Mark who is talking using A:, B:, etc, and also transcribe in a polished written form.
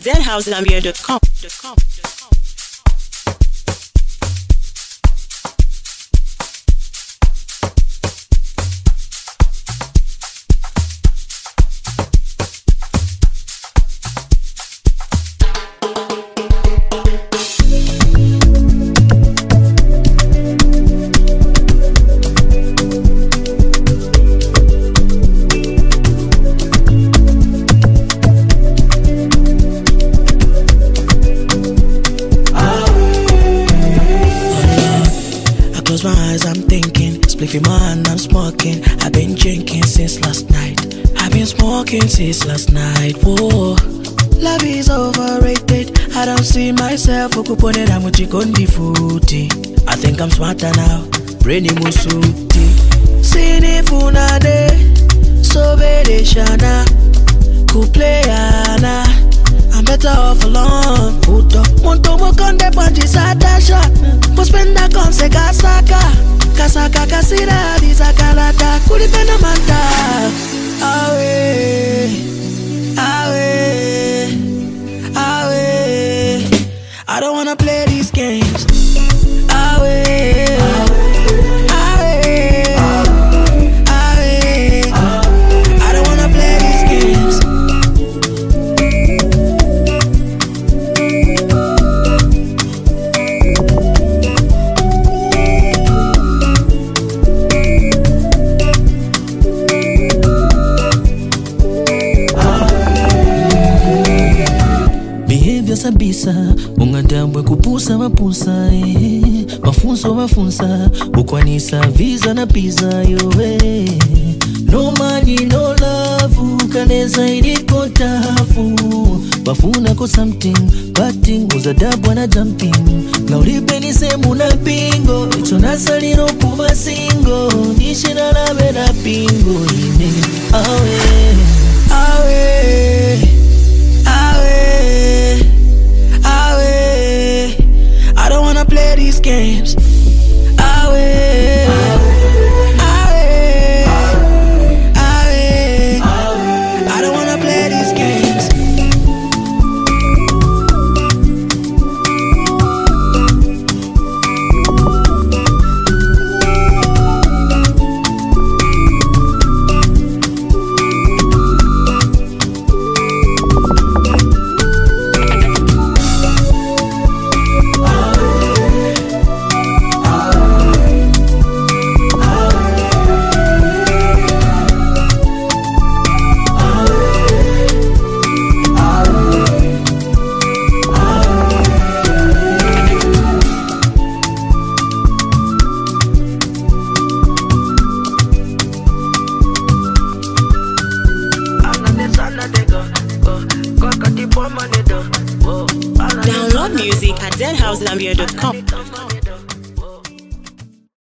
A: deadhousegambia.com.
B: I'm smoking. I've been drinking since last night. Whoa, love is overrated. I don't see myself ukupone na muchikondi futi. I think I'm smarter now. Brainy musuti. Sini funade. So bede shana. Kuplayana. I'm better off alone. Puto. Monto mo konde panji satasha. Muspenda konse kasaka. Kasaka kasira disakalata. Kulipena manta. Away. I don't wanna play these games. Away. I don't wanna play these games.
C: Sabisa, ungadambwe kupusa mapusa mafunso mafunsa, ukwanisa visa na pizza yowe. No money, no love, kaneza iliko tafu. Wafuna ko something, batting, uzadabwa na jumping. Na ulipeni semu na bingo, icho nasaliro kuma singo. Nishi na labe na pingo, ine,
B: I don't wanna play these games. I don't wanna play these games.
A: Download music at deadhousegambia.com.